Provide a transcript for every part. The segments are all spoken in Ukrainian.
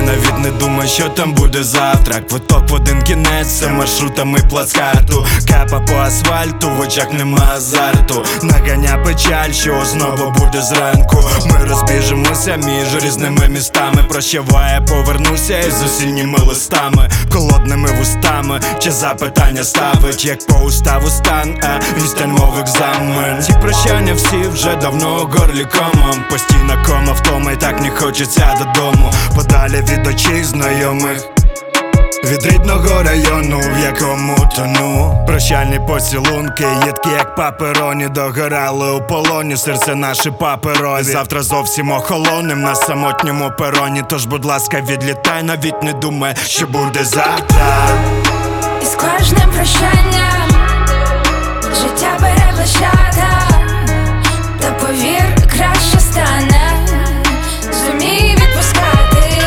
навіть не думай, що там буде завтра. Квиток в один кінець, це маршрутами плацкарту. Капа по асфальту, в очах нема азарту. Наганя печаль, що знову буде зранку. Ми розбіжимося між різними містами. Прощавай, повернуся із осінніми листами, холодними вустами, чи запитання ставить, як по уставу стан, відстань мов екзамен. Ці прощання всі вже давно у горлі комом. Постійна кома втома, і так не хочеться додому. Подалі від очей знайомих, від рідного району, в якому тону. Прощальні поцілунки, їдкі як папероні. Догорали у полоні, серце наші паперові. Завтра зовсім охолоним на самотньому пероні. Тож, будь ласка, відлітай, навіть не думай, що буде завтра. І з кожним прощанням життя бере площата. Та повір, краще стане, зумій відпускати.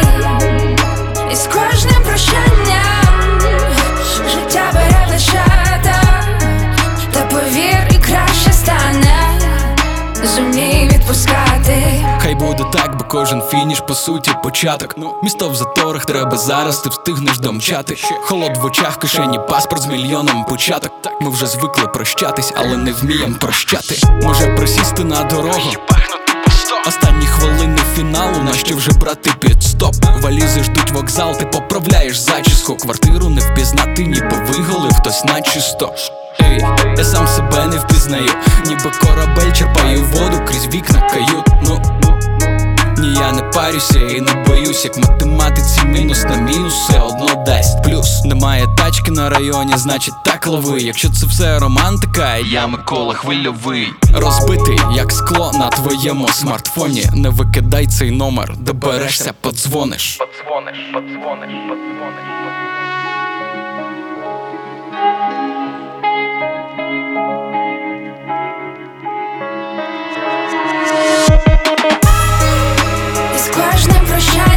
І з кожним прощанням життя бере площата. Та повір, і краще стане, зумій відпускати. Хай буде так, бо кожен фініш по суті початок. Місто в заторах, треба зараз, ти встигнеш домчати. Холод в очах, кишені, паспорт з мільйоном початок. Ми вже звикли прощатись, але не вмієм прощати. Може присісти на дорогу, останні хвилини фіналу, нащо вже брати підстоп. Валізи ждуть вокзал, ти поправляєш зачіску. Квартиру не впізнати, ніби виголив хтось начисто. Ей, я сам себе не впізнаю, ніби корабель черпаю воду крізь вікна кают. Ні, я не парюся і не боюсь, як в математиці мінус на мінус все одно дасть плюс. Немає тачки на районі, значить так лови. Якщо це все романтика, я Микола Хвильовий. Розбитий, як скло на твоєму смартфоні. Не викидай цей номер, доберешся, подзвониш. І з кожним прощанням